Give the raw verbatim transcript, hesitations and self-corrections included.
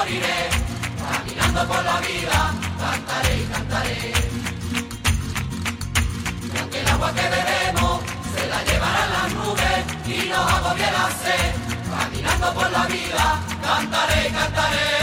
moriré, caminando por la vida, cantaré y cantaré. Y aunque el agua que bebemos se la llevarán las nubes y nos agobie la sed, caminando por la vida, cantaré y cantaré.